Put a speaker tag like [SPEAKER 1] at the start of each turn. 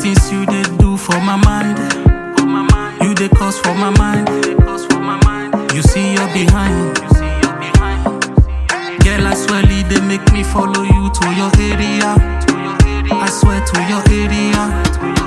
[SPEAKER 1] things you did do for my mind. You dey cause for my mind. You see you're behind. Girl, I swear they make me follow you to your area. I swear to your area.